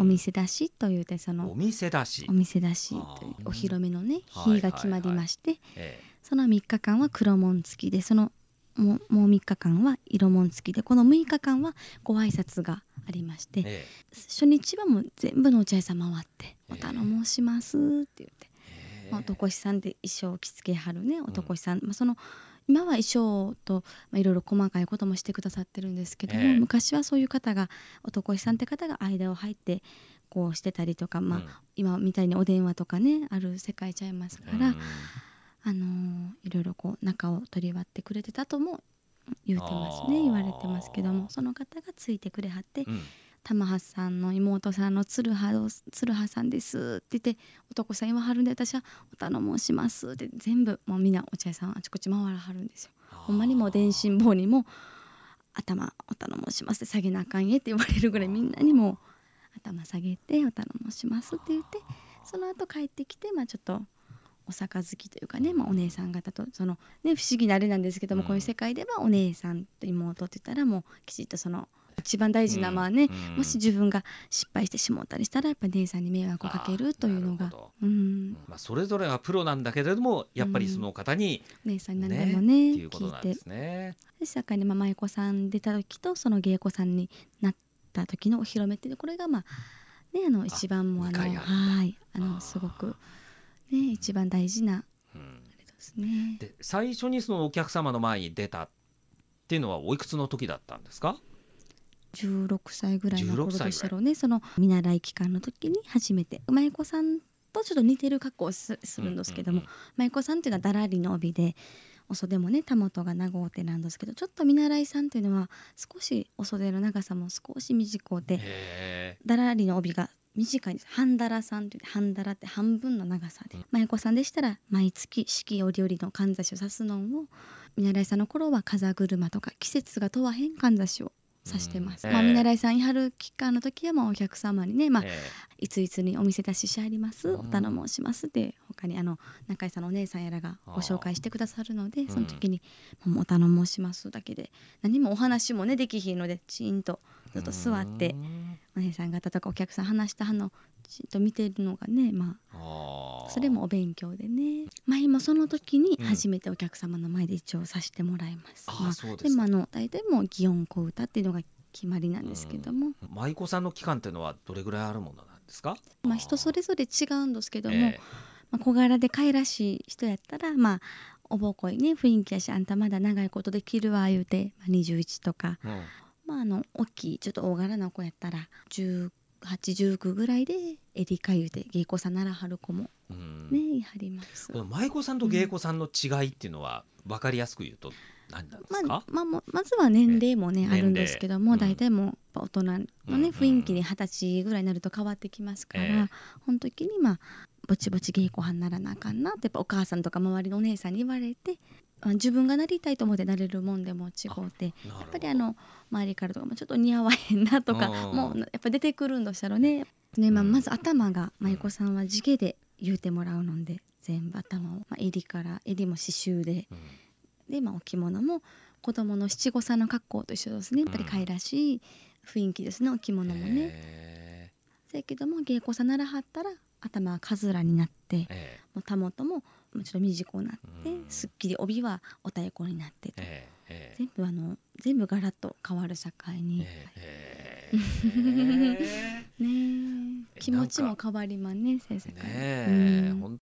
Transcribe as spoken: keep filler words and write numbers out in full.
お店出しというて、そのお店出しお店出しというお披露目のね日が決まりまして、そのみっかかんは黒紋付きで、そのもう、もうみっかかんは色紋付きで、このむいかかんはご挨拶がありまして、ええ、初日はもう全部のお茶屋さん回って「お頼申します」って言って、ええ、男師さんで衣装を着付けはるね男師さん、うん、まあ、その今は衣装といろいろ細かいこともしてくださってるんですけども、ええ、昔はそういう方が男師さんって方が間を入ってこうしてたりとか、まあ、うん、今みたいにお電話とかねある世界ちゃいますから、うん、あのー、いろいろこう中を取り割ってくれてたとも言うてますね、言われてますけども、その方がついてくれはって、うん、玉橋さんの妹さんの鶴葉鶴葉さんですって言って男さん言わはるんで、私はお頼申しますって全部もうみんなお茶屋さんあちこち回らはるんですよ。ほんまにもう電信棒にも頭お頼申しますって下げなあかんえって言われるぐらいみんなにも頭下げてお頼申しますって言って、その後帰ってきて、まあちょっとお杯というかね、まあ、お姉さん方とその、ね、不思議なあれなんですけども、うん、こういう世界ではお姉さんと妹って言ったらもうきちっとその一番大事な、まあね、うん、もし自分が失敗してしもったりしたらやっぱり姉さんに迷惑をかけるというのが、うん、 まあ、それぞれがプロなんだけれどもやっぱりその方に、 うん、姉さんに何でもねっていうことなんですね。 で坂に舞妓さん出た時とその芸妓さんになった時のお披露目っていうこれがまあねあの一番もあのはいあのすごくね、一番大事な、うん、あれですね。 で最初にそのお客様の前に出たっていうのはおいくつの時だったんですか？ じゅうろくさいぐらいの頃でしたろうね。その見習い期間の時に初めて舞妓さんとちょっと似てる格好を す, するんですけども、うんうんうん、舞妓さんっていうのはだらりの帯でお袖もねたもとが長うてなんですけど、ちょっと見習いさんっていうのは少しお袖の長さも少し短うてだらりの帯が短いんです。半だらさんって言って半だらって半分の長さで、うん、舞妓さんでしたら毎月四季折々のかんざしを刺すのを見習いさんの頃は風車とか季節が問わへんかんざしを刺してます、うん、まあ、見習いさんいはる期間の時はもうお客様にね、まあ、えー、いついつにお店出ししあります、うん、お頼申しますって他にあの中井さんのお姉さんやらがご紹介してくださるので、その時に、うん、お頼申しますだけで何もお話もねできひんのでチーンとずっと座ってお姉さん方とかお客さん話したのをちんと見てるのがね、まあそれもお勉強でね、まあ今その時に初めてお客様の前で一応させてもらいます、うん、まあ、そうですか。でもあの大体もう祇園小唄っていうのが決まりなんですけども、 舞妓さんの期間っていうのはどれぐらいあるものなんですか？ まあ人それぞれ違うんですけども、えーまあ、小柄で可愛らしい人やったらまあおぼこいね雰囲気やし、あんたまだ長いことできるわ言うて、まあ、にじゅういちとか、うん、まああの大きいちょっと大柄な子やったらじゅうはち、じゅうきゅうぐらいでエリカ言うて芸妓さんならはる子もねいはります。 この舞妓さんと芸妓さんの違いっていうのは分かりやすく言うと何なんですか？ まあまあ、もまずは年齢もねあるんですけども、大体もう大人のね、うん、雰囲気にはたちぐらいになると変わってきますから、えー、この時にまあぼちぼち芸妓はんならなあかんなってやっぱお母さんとか周りのお姉さんに言われて、自分がなりたいと思ってなれるもんでも違うて、やっぱりあの周りからとかもちょっと似合わへんなとかもうやっぱ出てくるんでしたろうね。ね、まあ、まず頭が舞妓さんは地毛で言うてもらうので全部頭を、まあ、襟から襟も刺繍で、うん、で、まあ、お着物も子供の七五三の格好と一緒ですね。やっぱり可愛らしい雰囲気ですね、お着物もね。せやけども芸妓さんならはったら頭はかずらになって、えー、もうたもともちょっと短くなって、うん、すっきり帯はお太鼓になってと、えーえー、全部あの全部ガラッと変わる境に、えーえー、ね気持ちも変わりまんね、制作ね、うん